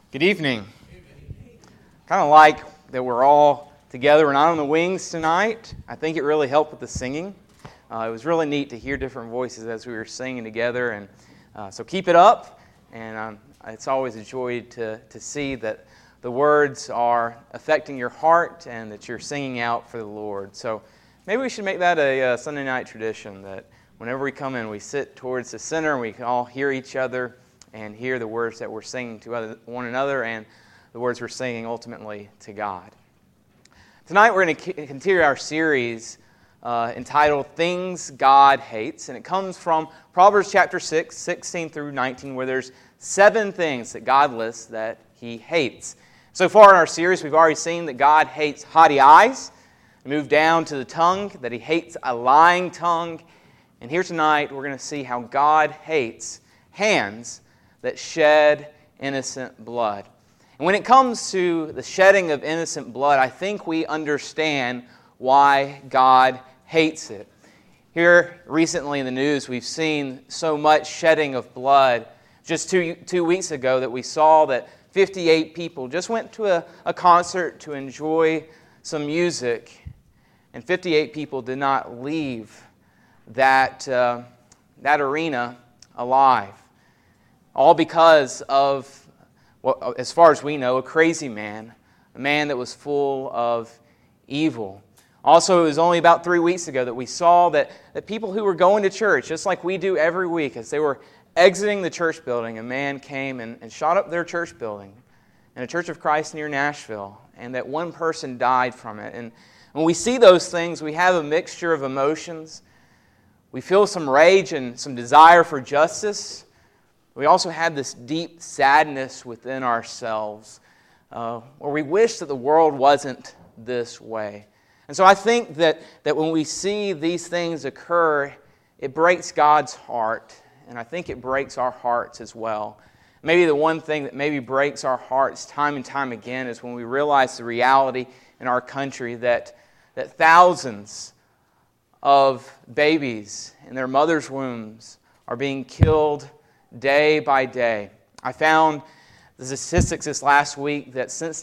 Good evening. Kind of like that we're all together and not on the wings tonight. I think it really helped with the singing. It was really neat to hear different voices as we were singing together, and so keep it up. And it's always a joy to see that the words are affecting your heart and that you're singing out for the Lord. So maybe we should make that a Sunday night tradition, that whenever we come in, we sit towards the center and we can all hear each other and hear the words that we're singing to one another and the words we're singing ultimately to God. Tonight we're going to continue our series entitled Things God Hates, and it comes from Proverbs chapter 6, 16 through 19, where there's 7 things that God lists that He hates. So far in our series, we've already seen that God hates haughty eyes. We moved down to the tongue, that He hates a lying tongue. And here tonight, we're going to see how God hates hands that shed innocent blood. And when it comes to the shedding of innocent blood, I think we understand why God hates it. Here recently in the news, we've seen so much shedding of blood. Just two weeks ago that we saw that 58 people just went to a concert to enjoy some music, and 58 people did not leave that arena alive. All because of, well, as far as we know, a crazy man, a man that was full of evil. Also, it was only about 3 weeks ago that we saw that people who were going to church, just like we do every week, as they were exiting the church building, a man came and shot up their church building in a Church of Christ near Nashville, and that one person died from it. And when we see those things, we have a mixture of emotions. We feel some rage and some desire for justice. We also have this deep sadness within ourselves where we wish that the world wasn't this way. And so I think that when we see these things occur, it breaks God's heart, and I think it breaks our hearts as well. Maybe the one thing that maybe breaks our hearts time and time again is when we realize the reality in our country that thousands of babies in their mother's wombs are being killed day by day. I found the statistics this last week that since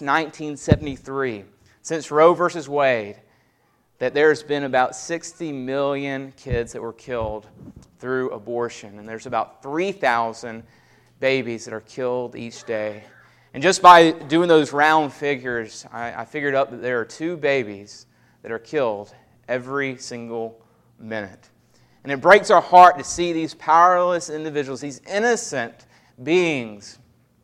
1973, since Roe versus Wade, that there's been about 60 million kids that were killed through abortion. And there's about 3,000 babies that are killed each day. And just by doing those round figures, I figured up that there are 2 babies that are killed every single minute. And it breaks our heart to see these powerless individuals, these innocent beings,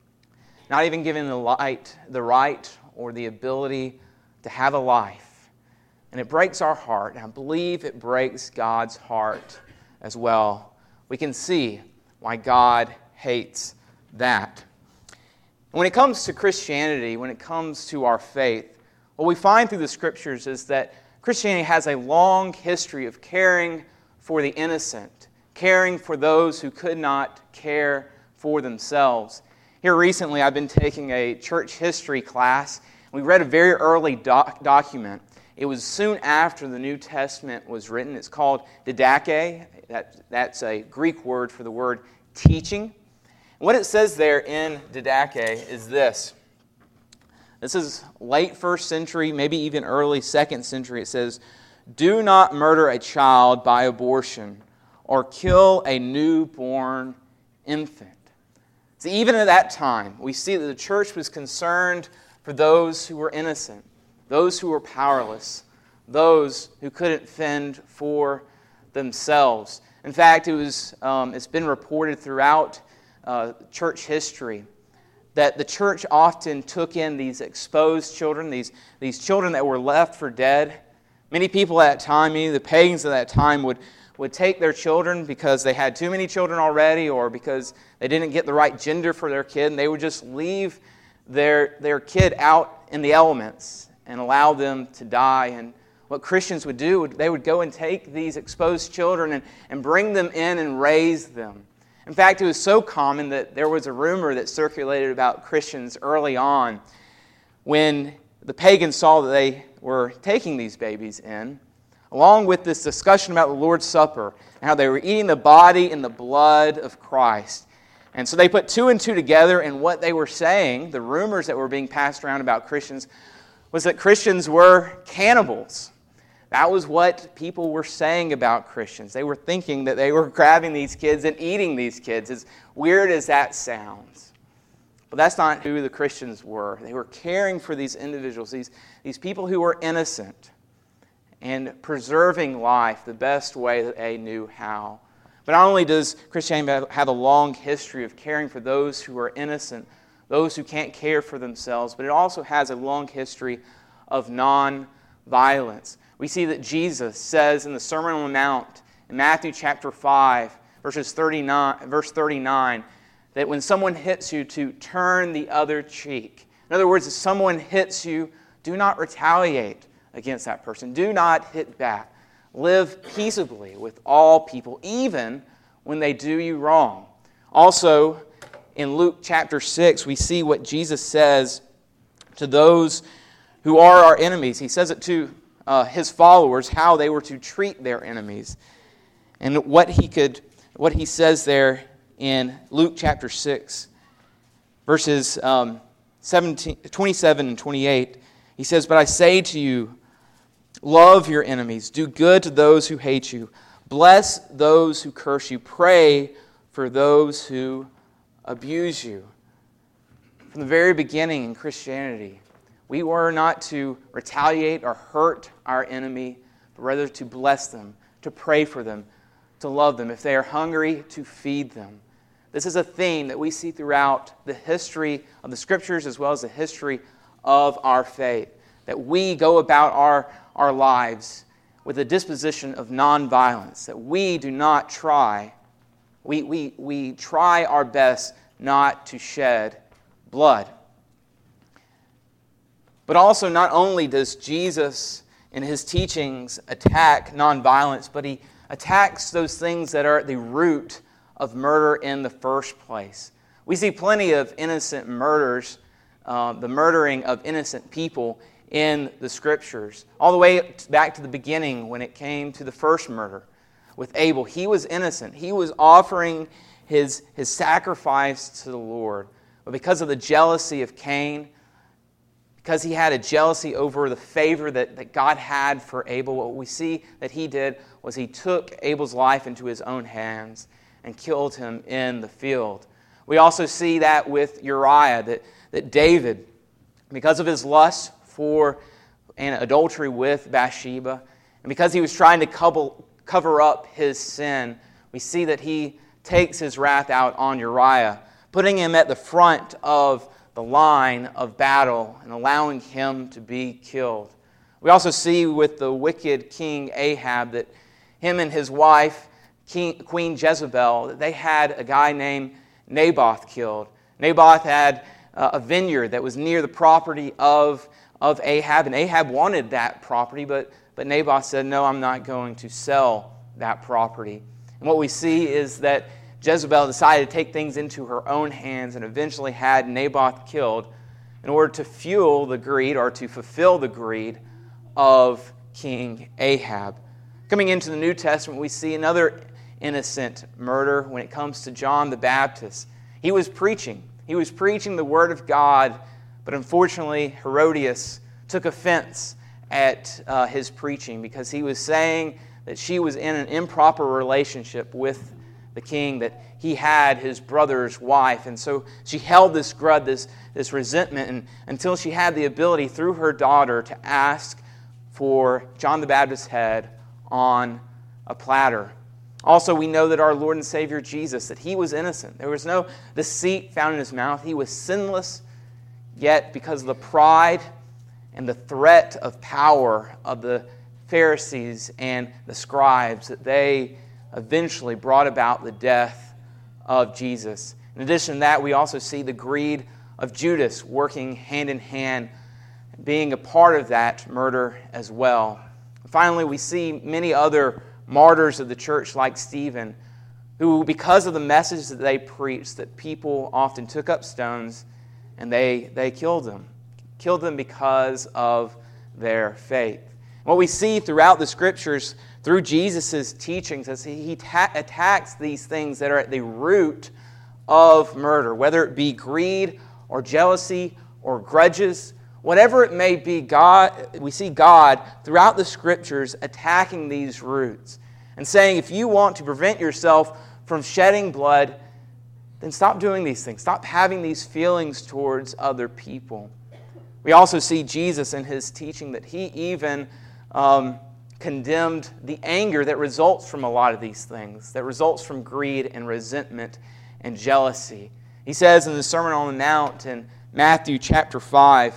not even given the right or the ability to have a life. And it breaks our heart, and I believe it breaks God's heart as well. We can see why God hates that. When it comes to Christianity, when it comes to our faith, what we find through the Scriptures is that Christianity has a long history of caring for the innocent, caring for those who could not care for themselves. Here recently, I've been taking a church history class. We read a very early document. It was soon after the New Testament was written. It's called Didache. That's a Greek word for the word teaching. And what it says there in Didache is this. This is late 1st century, maybe even early 2nd century. It says, "Do not murder a child by abortion or kill a newborn infant." See, even at that time, we see that the church was concerned for those who were innocent, those who were powerless, those who couldn't fend for themselves. In fact, it's been reported throughout church history that the church often took in these exposed children, these children that were left for dead. Many people at that time, many of the pagans at that time would take their children because they had too many children already or because they didn't get the right gender for their kid, and they would just leave their kid out in the elements and allow them to die. And what Christians would do, they would go and take these exposed children and bring them in and raise them. In fact, it was so common that there was a rumor that circulated about Christians early on when the pagans saw that they were taking these babies in, along with this discussion about the Lord's Supper and how they were eating the body and the blood of Christ. And so they put two and two together, and what they were saying, the rumors that were being passed around about Christians, was that Christians were cannibals. That was what people were saying about Christians. They were thinking that they were grabbing these kids and eating these kids, as weird as that sounds. But that's not who the Christians were. They were caring for these individuals, these people who were innocent, and preserving life the best way that they knew how. But not only does Christianity have a long history of caring for those who are innocent, those who can't care for themselves, but it also has a long history of non-violence. We see that Jesus says in the Sermon on the Mount, in Matthew chapter 5, verse 39, that when someone hits you, to turn the other cheek. In other words, if someone hits you, do not retaliate against that person. Do not hit back. Live peaceably with all people, even when they do you wrong. Also, in Luke chapter 6, we see what Jesus says to those who are our enemies. He says it to his followers, how they were to treat their enemies. And what he says there in Luke chapter 6, verses 27 and 28, he says, "But I say to you, love your enemies, do good to those who hate you, bless those who curse you, pray for those who abuse you." From the very beginning in Christianity, we were not to retaliate or hurt our enemy, but rather to bless them, to pray for them, to love them. If they are hungry, to feed them. This is a theme that we see throughout the history of the Scriptures as well as the history of our faith, that we go about our lives with a disposition of nonviolence, that we do not try, we try our best not to shed blood. But also, not only does Jesus in his teachings attack nonviolence, but he attacks those things that are at the root of murder in the first place. We see plenty of innocent murders, the murdering of innocent people in the Scriptures. All the way back to the beginning when it came to the first murder with Abel. He was innocent. He was offering his sacrifice to the Lord. But because of the jealousy of Cain, because he had a jealousy over the favor that God had for Abel, what we see that he did was he took Abel's life into his own hands and killed him in the field. We also see that with Uriah, that David, because of his lust for and adultery with Bathsheba, and because he was trying to cover up his sin, we see that he takes his wrath out on Uriah, putting him at the front of the line of battle and allowing him to be killed. We also see with the wicked King Ahab that him and his wife, Queen Jezebel, that they had a guy named Naboth killed. Naboth had a vineyard that was near the property of Ahab, and Ahab wanted that property, but Naboth said, "No, I'm not going to sell that property." And what we see is that Jezebel decided to take things into her own hands and eventually had Naboth killed in order to fuel the greed or to fulfill the greed of King Ahab. Coming into the New Testament, we see another innocent murder when it comes to John the Baptist. He was preaching the Word of God, but unfortunately Herodias took offense at his preaching because he was saying that she was in an improper relationship with the king, that he had his brother's wife. And so she held this grudge, this resentment, until she had the ability through her daughter to ask for John the Baptist's head on a platter. Also, we know that our Lord and Savior Jesus, that he was innocent. There was no deceit found in his mouth. He was sinless, yet because of the pride and the threat of power of the Pharisees and the scribes, that they eventually brought about the death of Jesus. In addition to that, we also see the greed of Judas working hand in hand, being a part of that murder as well. Finally, we see many other martyrs of the church like Stephen, who, because of the message that they preached, that people often took up stones and they killed them. Killed them because of their faith. What we see throughout the Scriptures, through Jesus' teachings, as he attacks these things that are at the root of murder, whether it be greed or jealousy or grudges, whatever it may be. We see God throughout the Scriptures attacking these roots and saying, if you want to prevent yourself from shedding blood, then stop doing these things. Stop having these feelings towards other people. We also see Jesus in His teaching that He even condemned the anger that results from a lot of these things, that results from greed and resentment and jealousy. He says in the Sermon on the Mount in Matthew chapter 5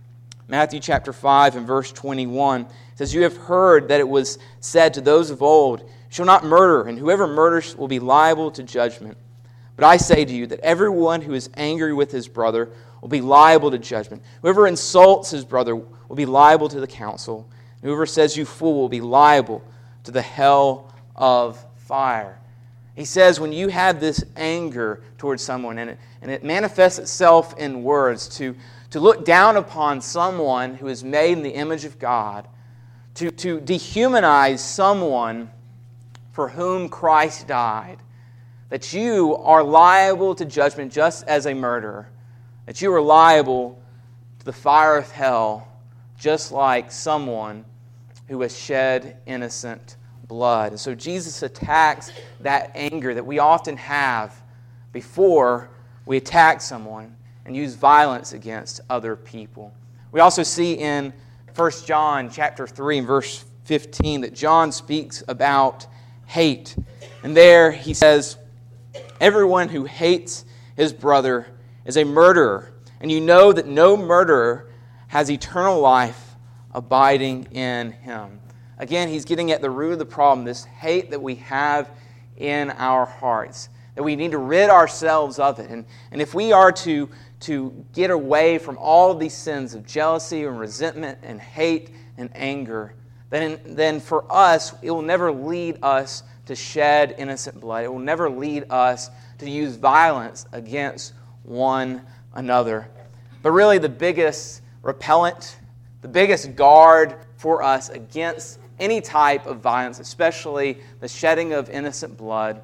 and verse 21, it says, "You have heard that it was said to those of old, 'You shall not murder, and whoever murders will be liable to judgment.' But I say to you that everyone who is angry with his brother will be liable to judgment. Whoever insults his brother will be liable to the council. Whoever says you fool will be liable to the hell of fire." He says when you have this anger towards someone and it manifests itself in words, to look down upon someone who is made in the image of God, to dehumanize someone for whom Christ died, that you are liable to judgment just as a murderer, that you are liable to the fire of hell just like someone who has shed innocent blood. And so Jesus attacks that anger that we often have before we attack someone and use violence against other people. We also see in 1 John chapter 3 and verse 15 that John speaks about hate. And there he says, "Everyone who hates his brother is a murderer, and you know that no murderer has eternal life abiding in him." Again, he's getting at the root of the problem, this hate that we have in our hearts, that we need to rid ourselves of it. And if we are to get away from all of these sins of jealousy and resentment and hate and anger, then for us, it will never lead us to shed innocent blood. It will never lead us to use violence against one another. But really the biggest repellent, the biggest guard for us against any type of violence, especially the shedding of innocent blood,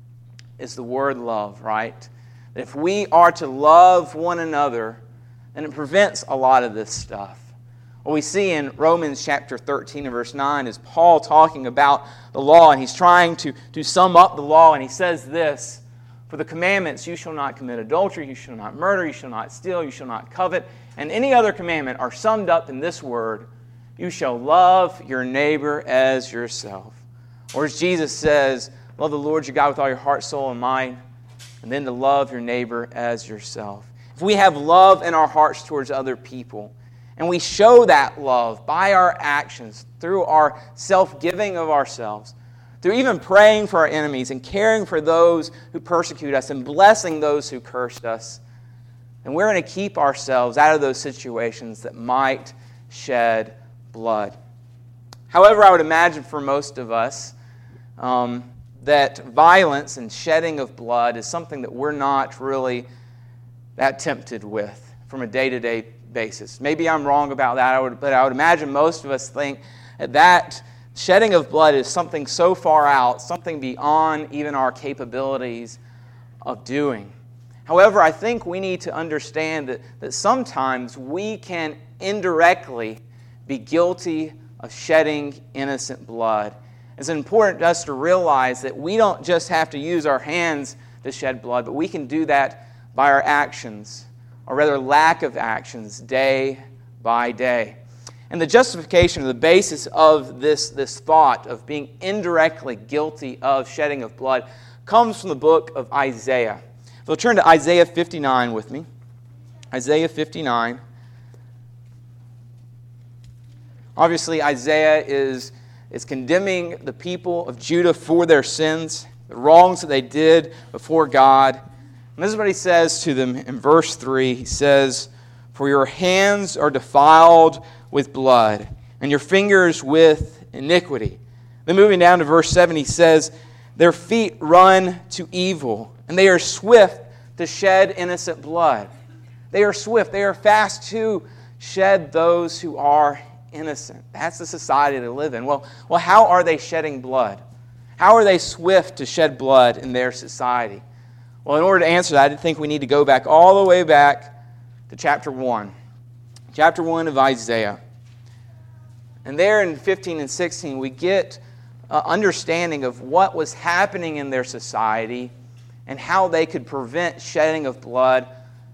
is the word love, right? That if we are to love one another, then it prevents a lot of this stuff. What we see in Romans chapter 13 and verse 9 is Paul talking about the law, and he's trying to sum up the law, and he says this: "For the commandments, you shall not commit adultery, you shall not murder, you shall not steal, you shall not covet, and any other commandment are summed up in this word: you shall love your neighbor as yourself." Or as Jesus says, love the Lord your God with all your heart, soul, and mind, and then to love your neighbor as yourself. If we have love in our hearts towards other people, and we show that love by our actions, through our self-giving of ourselves, through even praying for our enemies and caring for those who persecute us and blessing those who cursed us, then we're going to keep ourselves out of those situations that might shed blood. However, I would imagine for most of us that violence and shedding of blood is something that we're not really that tempted with from a day-to-day basis. Maybe I'm wrong about that, but I would imagine most of us think that shedding of blood is something so far out, something beyond even our capabilities of doing. However, I think we need to understand that sometimes we can indirectly be guilty of shedding innocent blood. It's important to us to realize that we don't just have to use our hands to shed blood, but we can do that by our actions, or rather lack of actions, day by day. And the justification, or the basis of this thought of being indirectly guilty of shedding of blood comes from the book of Isaiah. If you'll turn to Isaiah 59 with me. Isaiah 59. Obviously, Isaiah is condemning the people of Judah for their sins, the wrongs that they did before God. And this is what he says to them in verse 3. He says, "For your hands are defiled with blood, and your fingers with iniquity." Then moving down to verse 7, he says, "Their feet run to evil, and they are swift to shed innocent blood." They are swift, they are fast to shed those who are innocent. That's the society they live in. Well, how are they shedding blood? How are they swift to shed blood in their society? Well, in order to answer that, I think we need to go back all the way back to chapter 1. Chapter 1 of Isaiah. And there in 15 and 16, we get an understanding of what was happening in their society and how they could prevent shedding of blood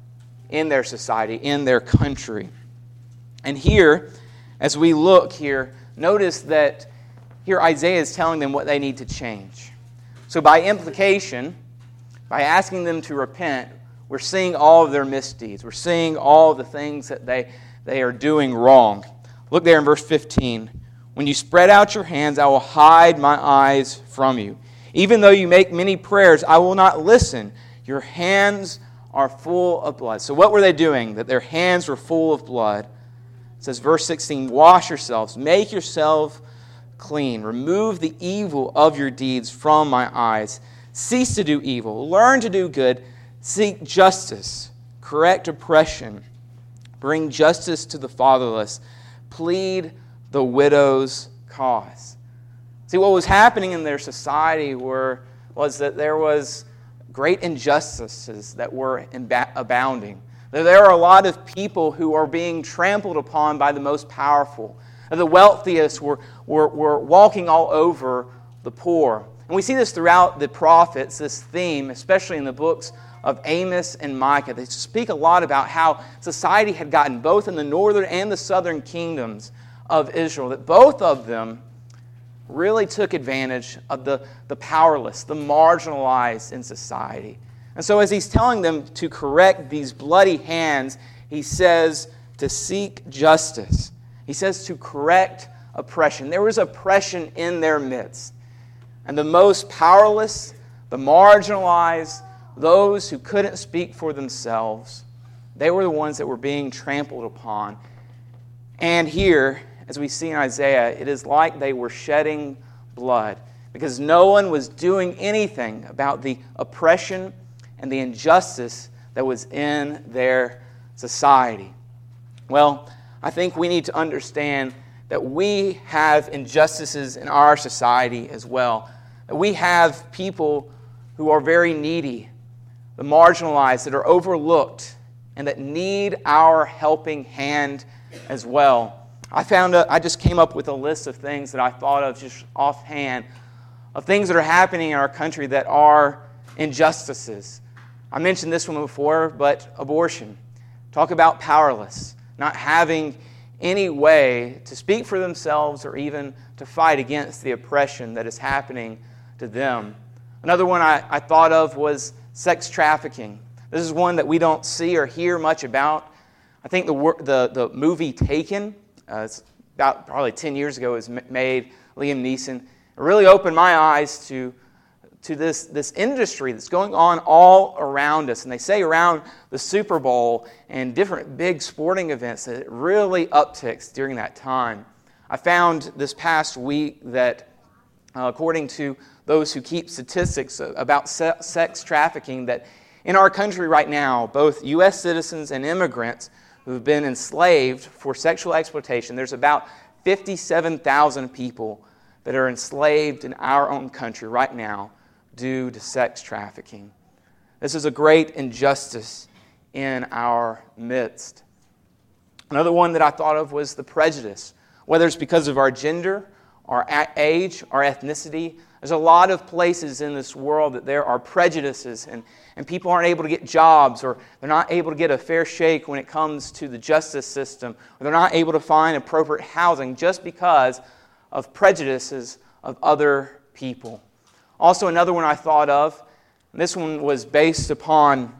in their society, in their country. And here, as we look here, notice that here Isaiah is telling them what they need to change. So by implication, by asking them to repent, we're seeing all of their misdeeds. We're seeing all of the things that they are doing wrong. Look there in verse 15. When you spread out your hands, I will hide my eyes from you. Even though you make many prayers, I will not listen. Your hands are full of blood. So what were they doing? That their hands were full of blood. It says, verse 16, wash yourselves, make yourself clean. Remove the evil of your deeds from my eyes. Cease to do evil. Learn to do good. Seek justice. Correct oppression. Bring justice to the fatherless. Plead the widow's cause. See, what was happening in their society was that there was great injustices that were abounding. There are a lot of people who are being trampled upon by the most powerful. The wealthiest were walking all over the poor. And we see this throughout the prophets, this theme, especially in the books of Amos and Micah. They speak a lot about how society had gotten, both in the northern and the southern kingdoms of Israel, that both of them really took advantage of the powerless, the marginalized in society. And so as he's telling them to correct these bloody hands, he says to seek justice. He says to correct oppression. There was oppression in their midst. And the most powerless, the marginalized, those who couldn't speak for themselves, they were the ones that were being trampled upon. And here, as we see in Isaiah, it is like they were shedding blood because no one was doing anything about the oppression and the injustice that was in their society. Well, I think we need to understand that we have injustices in our society as well. That we have people who are very needy, the marginalized, that are overlooked, and that need our helping hand as well. I just came up with a list of things that I thought of just offhand, of things that are happening in our country that are injustices. I mentioned this one before, but abortion. Talk about powerless, not having any way to speak for themselves or even to fight against the oppression that is happening to them. Another one I thought of was sex trafficking. This is one that we don't see or hear much about. I think the movie Taken, it's about probably 10 years ago, was made, Liam Neeson. It really opened my eyes to this industry that's going on all around us. And they say around the Super Bowl and different big sporting events that it really upticks during that time. I found this past week that according to those who keep statistics about sex trafficking, that in our country right now, both U.S. citizens and immigrants who have been enslaved for sexual exploitation, there's about 57,000 people that are enslaved in our own country right now due to sex trafficking. This is a great injustice in our midst. Another one that I thought of was the prejudice. Whether it's because of our gender, our age, our ethnicity, there's a lot of places in this world that there are prejudices and people aren't able to get jobs, or they're not able to get a fair shake when it comes to the justice system, or they're not able to find appropriate housing just because of prejudices of other people. Also, another one I thought of, and this one was based upon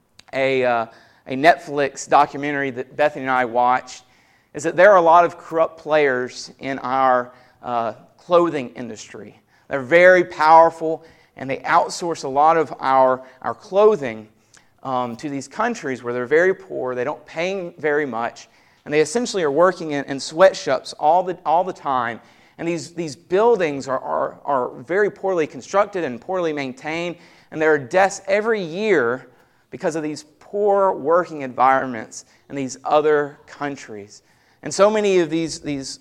a Netflix documentary that Bethany and I watched, is that there are a lot of corrupt players in our clothing industry. They're very powerful, and they outsource a lot of our clothing to these countries where they're very poor, they don't pay very much, and they essentially are working in sweatshops all the time. And these buildings are very poorly constructed and poorly maintained, and there are deaths every year because of these poor working environments in these other countries. And so many of these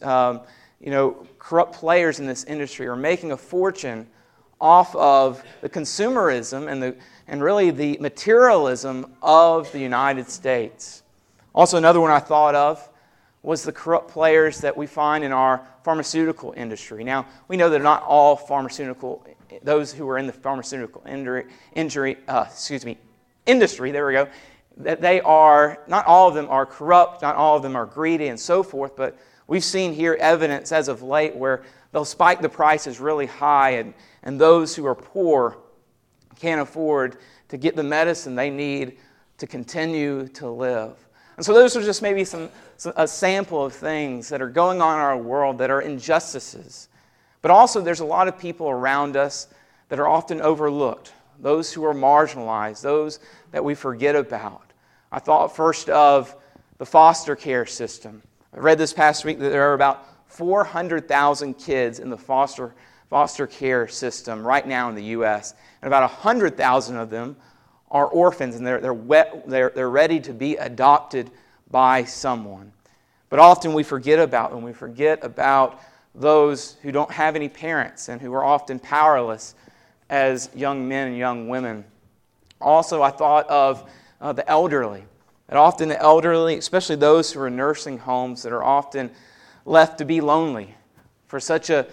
corrupt players in this industry are making a fortune off of the consumerism and and really the materialism of the United States. Also, another one I thought of was the corrupt players that we find in our pharmaceutical industry. Now, we know that not all those who are in the pharmaceutical industry, there we go, that not all of them are corrupt, not all of them are greedy and so forth, but we've seen here evidence as of late where they'll spike the prices really high, and those who are poor can't afford to get the medicine they need to continue to live. And so those are just maybe a sample of things that are going on in our world that are injustices. But also there's a lot of people around us that are often overlooked, those who are marginalized, those that we forget about. I thought first of the foster care system. I read this past week that there are about 400,000 kids in the foster care system right now in the U.S., and about 100,000 of them are orphans, and they're ready to be adopted by someone. But often we forget about them. We forget about those who don't have any parents and who are often powerless as young men and young women. Also, I thought of the elderly. And often the elderly, especially those who are in nursing homes, that are often left to be lonely for such a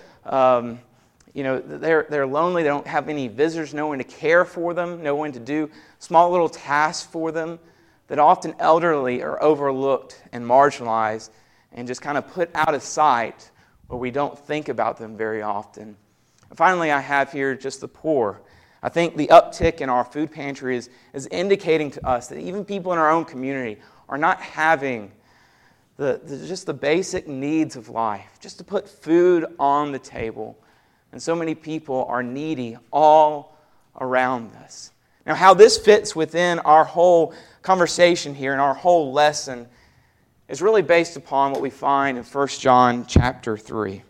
they're lonely. They don't have any visitors, no one to care for them, no one to do small little tasks for them. That often elderly are overlooked and marginalized and just kind of put out of sight, where we don't think about them very often. And finally, I have here just the poor. I think the uptick in our food pantry is indicating to us that even people in our own community are not having just the basic needs of life, just to put food on the table. And so many people are needy all around us. Now, how this fits within our whole conversation here and our whole lesson is really based upon what we find in 1 John chapter 3.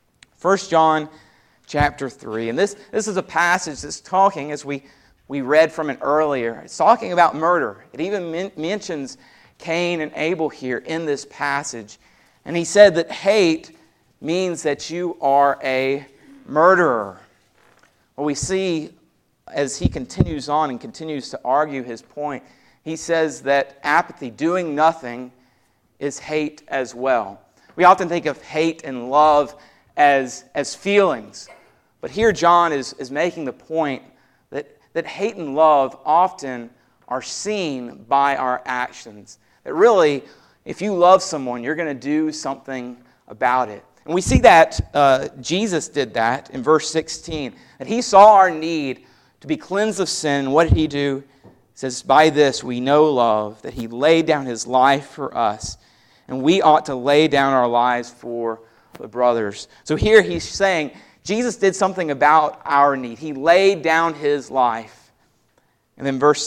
1 John chapter 3. And this is a passage that's talking, as we read from it earlier, it's talking about murder. It even mentions Cain and Abel here in this passage. And he said that hate means that you are a murderer. Well, we see as he continues on and continues to argue his point, he says that apathy, doing nothing, is hate as well. We often think of hate and love as feelings. But here John is making the point that hate and love often are seen by our actions. That really, if you love someone, you're going to do something about it. And we see that Jesus did that in verse 16. That he saw our need to be cleansed of sin. And what did he do? He says, by this we know love, that he laid down his life for us. And we ought to lay down our lives for the brothers. So here he's saying, Jesus did something about our need. He laid down his life. And then verse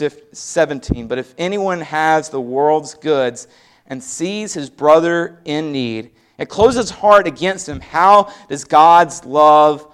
17, but if anyone has the world's goods and sees his brother in need, and closes his heart against him, how does God's love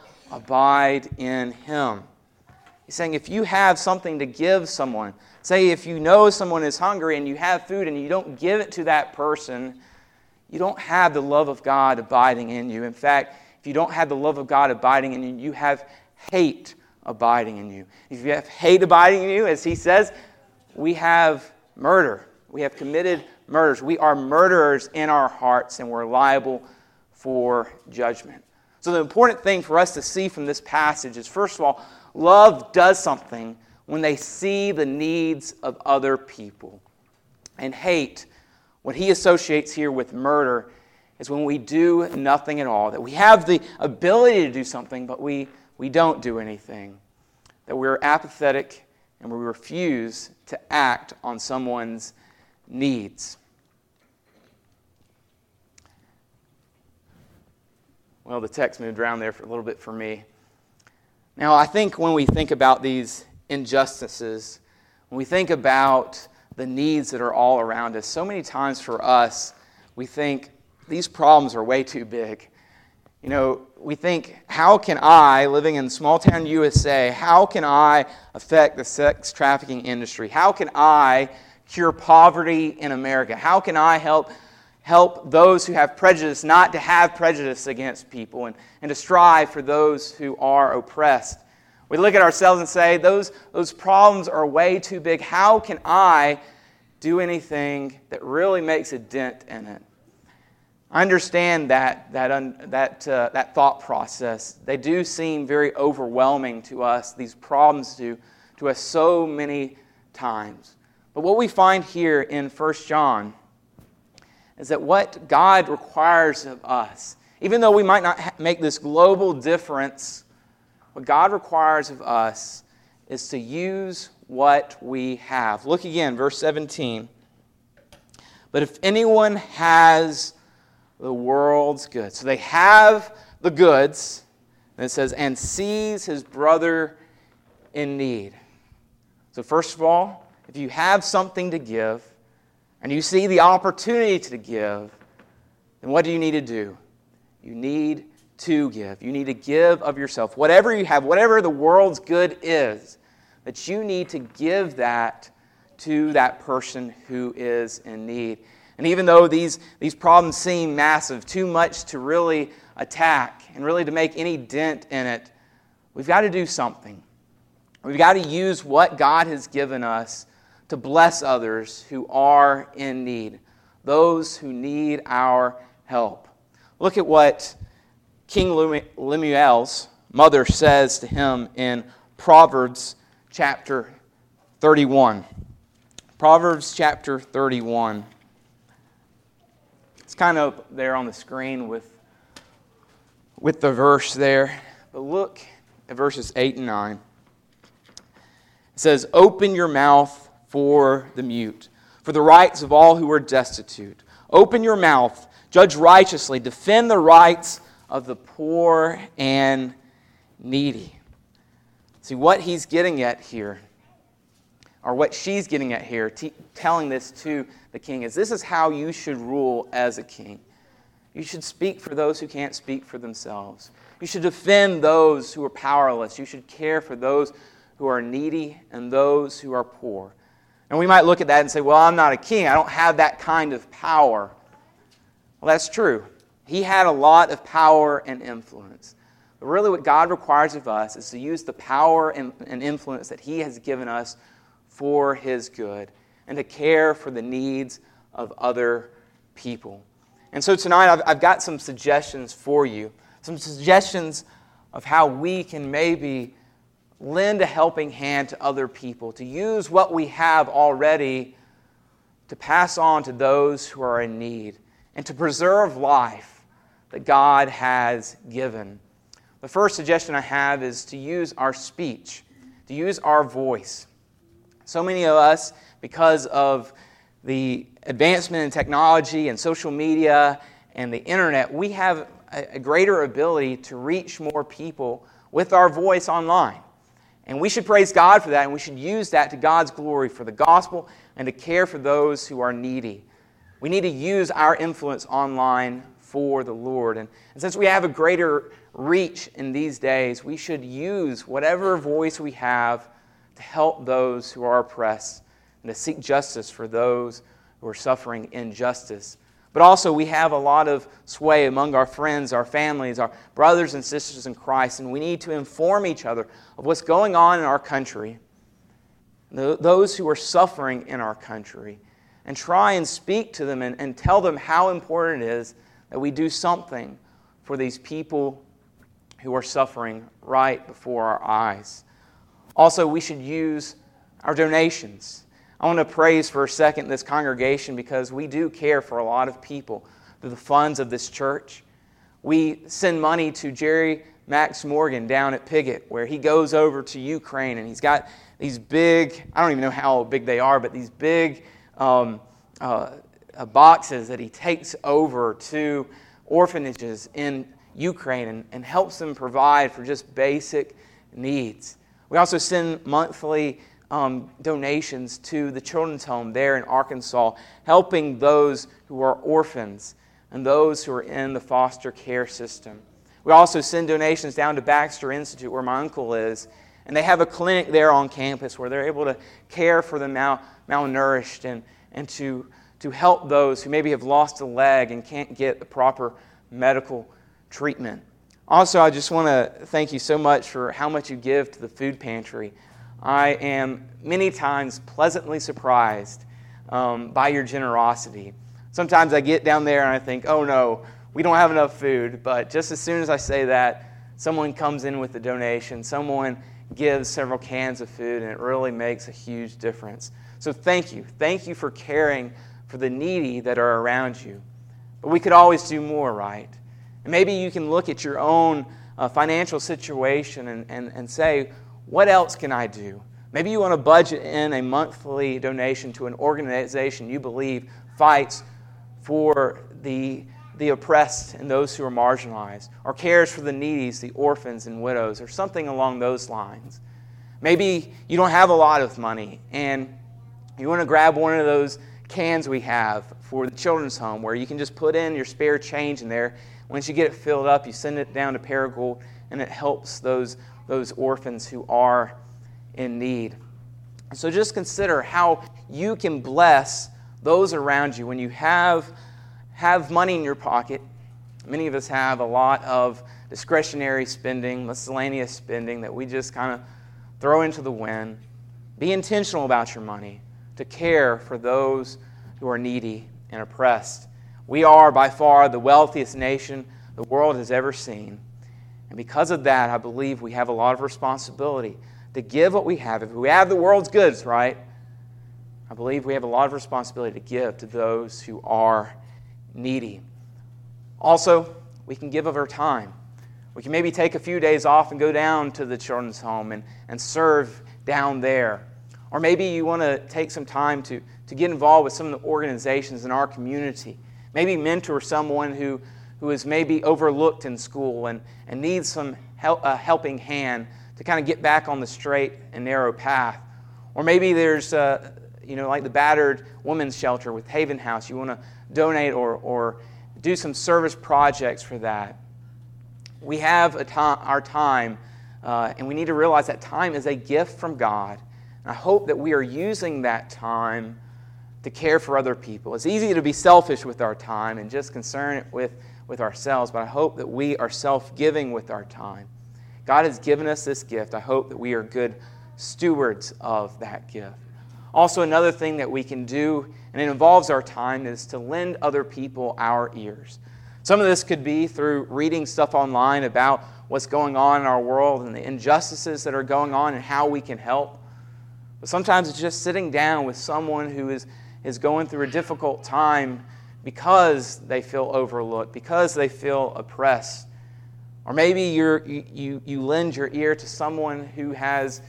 abide in him? He's saying if you have something to give someone, say if you know someone is hungry and you have food and you don't give it to that person, you don't have the love of God abiding in you. In fact, if you don't have the love of God abiding in you, you have hate abiding in you. If you have hate abiding in you, as he says, we have murder. We have committed murders. We are murderers in our hearts, and we're liable for judgment. So the important thing for us to see from this passage is, first of all, love does something when they see the needs of other people. And hate, what he associates here with murder, is when we do nothing at all. That we have the ability to do something, but we don't do anything. That we're apathetic and we refuse to act on someone's needs. Well, the text moved around there for a little bit for me. Now, I think when we think about these injustices, when we think about the needs that are all around us, so many times for us, we think these problems are way too big. You know, we think, how can I, living in small town USA, how can I affect the sex trafficking industry? How can I cure poverty in America? How can I help those who have prejudice not to have prejudice against people and to strive for those who are oppressed? We look at ourselves and say, those problems are way too big. How can I do anything that really makes a dent in it? I understand that thought process. They do seem very overwhelming to us. These problems do to us so many times. But what we find here in 1 John is that what God requires of us, even though we might not make this global difference, what God requires of us is to use what we have. Look again, verse 17. But if anyone has the world's goods. So they have the goods, and it says, and sees his brother in need. So first of all, if you have something to give, and you see the opportunity to give, then what do you need to do? You need to give. You need to give of yourself. Whatever you have, whatever the world's good is, that you need to give that to that person who is in need. And even though these problems seem massive, too much to really attack and really to make any dent in it, we've got to do something. We've got to use what God has given us to bless others who are in need, those who need our help. Look at what King Lemuel's mother says to him in Proverbs chapter 31. Proverbs chapter 31. It's kind of there on the screen with the verse there. But look at verses 8 and 9. It says, open your mouth for the mute, for the rights of all who are destitute. Open your mouth, judge righteously, defend the rights of the poor and needy. See, what he's getting at here, or what she's getting at here, telling this to the king, is this is how you should rule as a king. You should speak for those who can't speak for themselves. You should defend those who are powerless. You should care for those who are needy and those who are poor. And we might look at that and say, well, I'm not a king. I don't have that kind of power. Well, that's true. He had a lot of power and influence. But really what God requires of us is to use the power and influence that He has given us for His good and to care for the needs of other people. And so tonight I've got some suggestions for you, some suggestions of how we can maybe lend a helping hand to other people, to use what we have already to pass on to those who are in need and to preserve life that God has given. The first suggestion I have is to use our speech, to use our voice. So many of us, because of the advancement in technology and social media and the internet, we have a greater ability to reach more people with our voice online. And we should praise God for that, and we should use that to God's glory for the gospel and to care for those who are needy. We need to use our influence online for the Lord. And since we have a greater reach in these days, we should use whatever voice we have to help those who are oppressed and to seek justice for those who are suffering injustice. But also we have a lot of sway among our friends, our families, our brothers and sisters in Christ, and we need to inform each other of what's going on in our country, those who are suffering in our country, and try and speak to them and tell them how important it is that we do something for these people who are suffering right before our eyes. Also, we should use our donations. I want to praise for a second this congregation because we do care for a lot of people through the funds of this church. We send money to Jerry Max Morgan down at Piggott, where he goes over to Ukraine, and he's got these big, I don't even know how big they are, but these big boxes that he takes over to orphanages in Ukraine and helps them provide for just basic needs. We also send monthly donations to the children's home there in Arkansas, helping those who are orphans and those who are in the foster care system. We also send donations down to Baxter Institute, where my uncle is, and they have a clinic there on campus where they're able to care for the malnourished and to help those who maybe have lost a leg and can't get the proper medical treatment. Also, I just want to thank you so much for how much you give to the food pantry. I am many times pleasantly surprised by your generosity. Sometimes I get down there and I think, oh no, we don't have enough food. But just as soon as I say that, someone comes in with a donation, someone gives several cans of food, and it really makes a huge difference. So thank you. Thank you for caring for the needy that are around you. But we could always do more, right? And maybe you can look at your own financial situation and say, what else can I do? Maybe you want to budget in a monthly donation to an organization you believe fights for the oppressed and those who are marginalized, or cares for the needy, the orphans and widows, or something along those lines. Maybe you don't have a lot of money and you want to grab one of those cans we have for the children's home where you can just put in your spare change in there. Once you get it filled up, you send it down to Paragould, and it helps those orphans who are in need. So just consider how you can bless those around you when you have money in your pocket. Many of us have a lot of discretionary spending, miscellaneous spending that we just kind of throw into the wind. Be intentional about your money to care for those who are needy and oppressed. We are by far the wealthiest nation the world has ever seen. And because of that, I believe we have a lot of responsibility to give what we have. If we have the world's goods, right? I believe we have a lot of responsibility to give to those who are needy. Also, we can give of our time. We can maybe take a few days off and go down to the children's home and serve down there. Or maybe you want to take some time to get involved with some of the organizations in our community. Maybe mentor someone who is maybe overlooked in school and needs some helping hand to kind of get back on the straight and narrow path. Or maybe there's, like the battered women's shelter with Haven House. You want to donate or do some service projects for that. We have our time, and we need to realize that time is a gift from God. And I hope that we are using that time to care for other people. It's easy to be selfish with our time and just concern it with ourselves, but I hope that we are self-giving with our time. God has given us this gift. I hope that we are good stewards of that gift. Also, another thing that we can do, and it involves our time, is to lend other people our ears. Some of this could be through reading stuff online about what's going on in our world and the injustices that are going on and how we can help. But sometimes it's just sitting down with someone who is going through a difficult time because they feel overlooked, because they feel oppressed. Or maybe you lend your ear to someone who has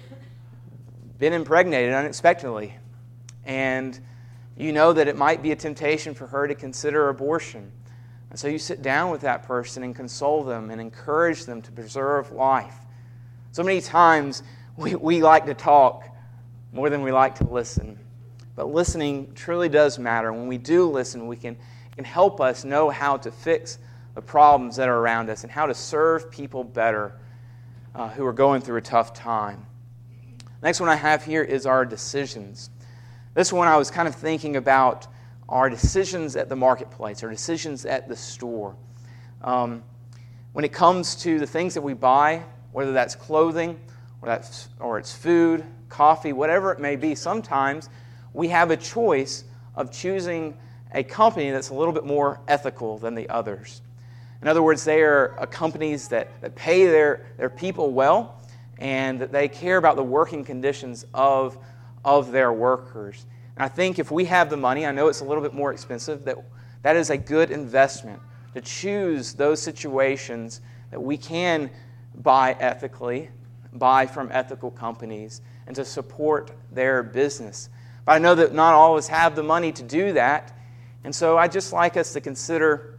been impregnated unexpectedly, and you know that it might be a temptation for her to consider abortion. And so you sit down with that person and console them and encourage them to preserve life. So many times we like to talk more than we like to listen. But listening truly does matter. When we do listen, it can help us know how to fix the problems that are around us and how to serve people better who are going through a tough time. Next one I have here is our decisions. This one I was kind of thinking about our decisions at the marketplace, our decisions at the store. When it comes to the things that we buy, whether that's clothing or it's food, coffee, whatever it may be, sometimes we have a choice of choosing a company that's a little bit more ethical than the others. In other words, they are companies that pay their people well and that they care about the working conditions of their workers. And I think if we have the money, I know it's a little bit more expensive, that is a good investment to choose those situations that we can buy ethically, buy from ethical companies, and to support their business. But I know that not all of us have the money to do that, and so I'd just like us to consider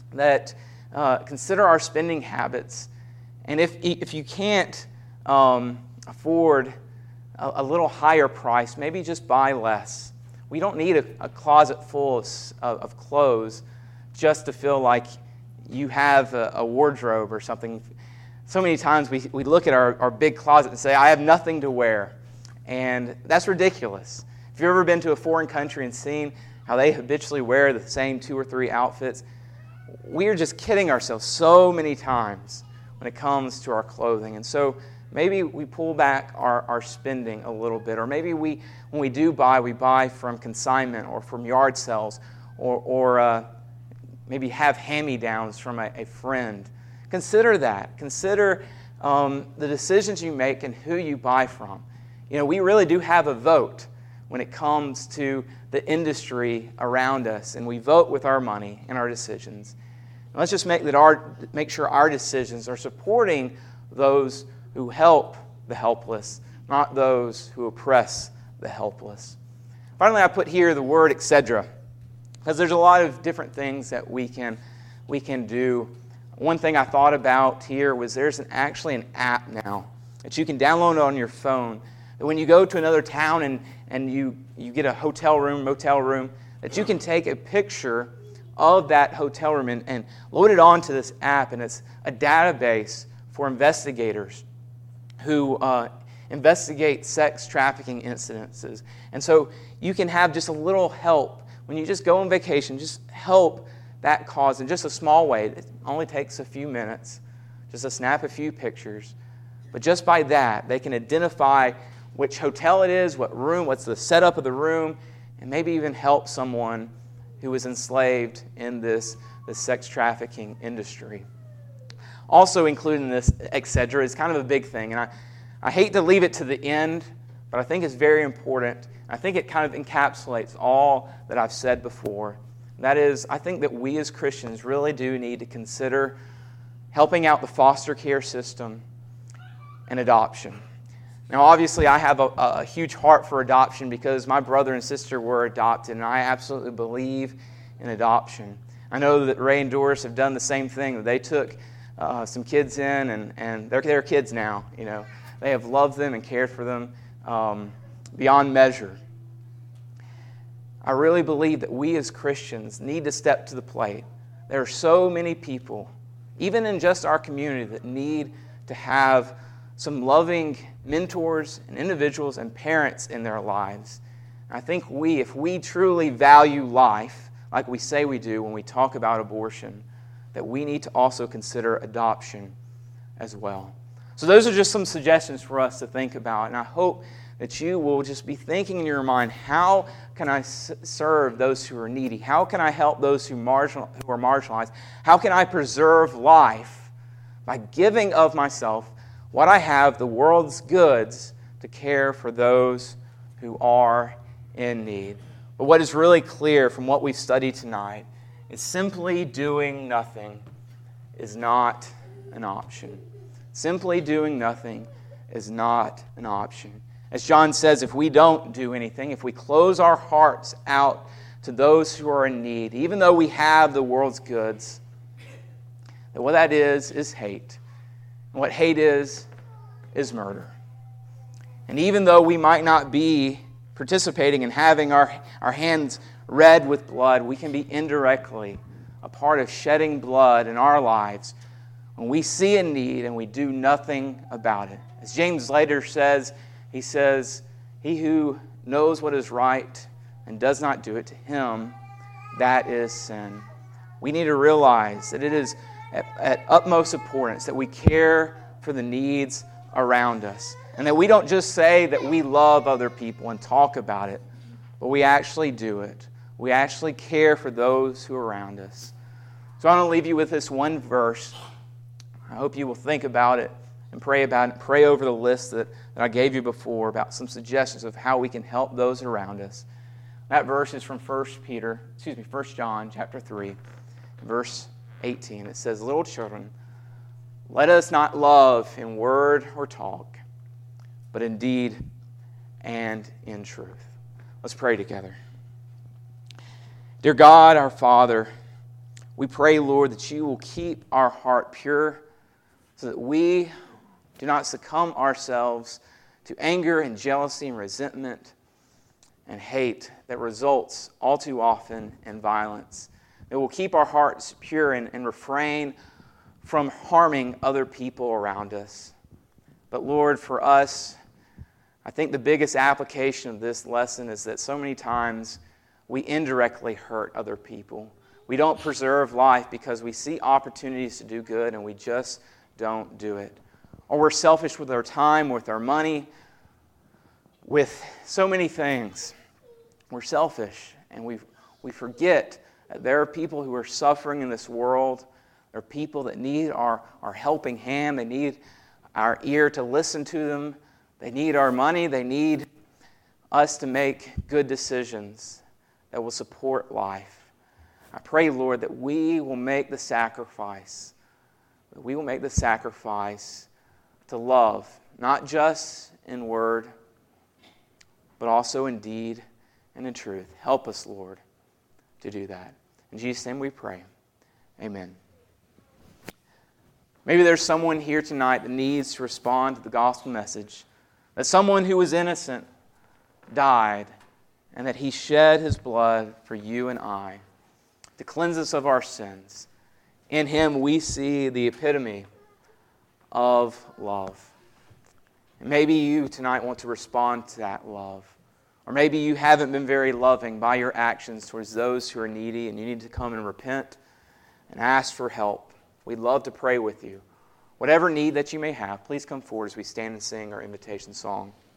our spending habits. And if you can't afford a little higher price, maybe just buy less. We don't need a closet full of clothes just to feel like you have a wardrobe or something. So many times we look at our big closet and say, I have nothing to wear. And that's ridiculous. If you've ever been to a foreign country and seen how they habitually wear the same 2 or 3 outfits, we are just kidding ourselves so many times when it comes to our clothing. And so maybe we pull back our spending a little bit, or maybe when we do buy, we buy from consignment or from yard sales, or maybe have hand-me-downs from a friend. Consider that. Consider the decisions you make and who you buy from. We really do have a vote when it comes to the industry around us, and we vote with our money and our decisions. And let's just make sure our decisions are supporting those who help the helpless, not those who oppress the helpless. Finally, I put here the word etc., because there's a lot of different things that we can do. One thing I thought about here was there's actually an app now that you can download on your phone, that when you go to another town and you get a hotel room, motel room, that you can take a picture of that hotel room and load it onto this app, and it's a database for investigators who investigate sex trafficking incidences. And so you can have just a little help when you just go on vacation, just help that cause in just a small way. It only takes a few minutes, just to snap a few pictures. But just by that, they can identify which hotel it is, what room, what's the setup of the room, and maybe even help someone who was enslaved in this sex trafficking industry. Also included in this, etc., is kind of a big thing. And I hate to leave it to the end, but I think it's very important. I think it kind of encapsulates all that I've said before. That is, I think that we as Christians really do need to consider helping out the foster care system and adoption. Now, obviously, I have a huge heart for adoption because my brother and sister were adopted, and I absolutely believe in adoption. I know that Ray and Doris have done the same thing. They took some kids in, and they're kids now. They have loved them and cared for them beyond measure. I really believe that we as Christians need to step to the plate. There are so many people, even in just our community, that need to have some loving mentors and individuals and parents in their lives. I think if we truly value life, like we say we do when we talk about abortion, that we need to also consider adoption as well. So those are just some suggestions for us to think about, and I hope that you will just be thinking in your mind, how can I serve those who are needy? How can I help those who are marginalized? How can I preserve life by giving of myself what I have, the world's goods, to care for those who are in need? But what is really clear from what we've studied tonight is simply doing nothing is not an option. Simply doing nothing is not an option. As John says, if we don't do anything, if we close our hearts out to those who are in need, even though we have the world's goods, then what that is hate. And what hate is murder. And even though we might not be participating in having our hands red with blood, we can be indirectly a part of shedding blood in our lives when we see a need and we do nothing about it. As James later says, he says, "He who knows what is right and does not do it, to him that is sin." We need to realize that it is at utmost importance that we care for the needs around us, and that we don't just say that we love other people and talk about it, but we actually do it. We actually care for those who are around us. So I want to leave you with this one verse. I hope you will think about it and pray about it. Pray over the list that I gave you before about some suggestions of how we can help those around us. That verse is from 1 John chapter 3, verse 18. It says, "Little children, let us not love in word or talk, but in deed and in truth." Let's pray together. Dear God, our Father, we pray, Lord, that you will keep our heart pure so that we do not succumb ourselves to anger and jealousy and resentment and hate that results all too often in violence. That we'll keep our hearts pure and refrain from harming other people around us. But Lord, for us, I think the biggest application of this lesson is that so many times we indirectly hurt other people. We don't preserve life because we see opportunities to do good and we just don't do it. Or we're selfish with our time, with our money, with so many things. We're selfish and we forget that there are people who are suffering in this world. There are people that need our helping hand. They need our ear to listen to them. They need our money. They need us to make good decisions that will support life. I pray, Lord, that we will make the sacrifice. That we will make the sacrifice to love, not just in word, but also in deed and in truth. Help us, Lord, to do that. In Jesus' name we pray. Amen. Maybe there's someone here tonight that needs to respond to the gospel message, that someone who was innocent died, and that He shed His blood for you and I to cleanse us of our sins. In Him we see the epitome of love. And maybe you tonight want to respond to that love. Or maybe you haven't been very loving by your actions towards those who are needy and you need to come and repent and ask for help. We'd love to pray with you. Whatever need that you may have, please come forward as we stand and sing our invitation song.